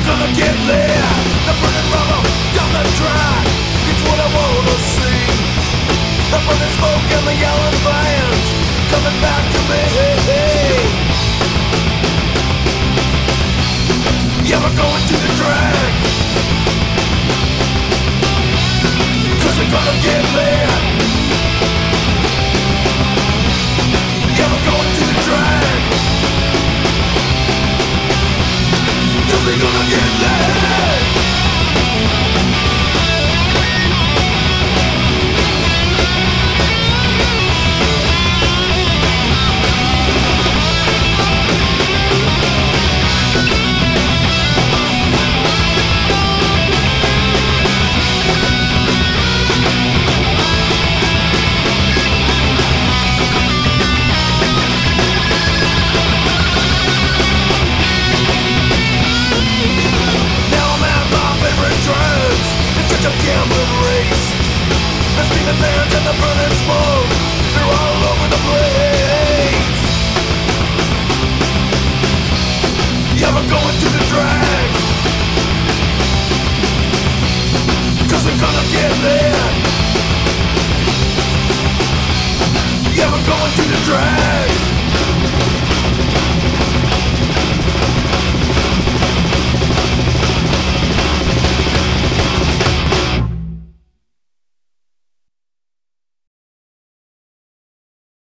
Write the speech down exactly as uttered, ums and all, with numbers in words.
gonna get lit. The burning rubber down the track, it's what I wanna see. The burning smoke and the yelling flames coming back to me. Yeah, we're going to the drag, cause we're gonna get lit. Yeah, we're going to the drag, cause we're gonna get lit. Gambling race, the steaming bands and the burning smoke, they're all over the place. Yeah, we're going to the drag, cause we're gonna get lit. Yeah, we're going to the drag.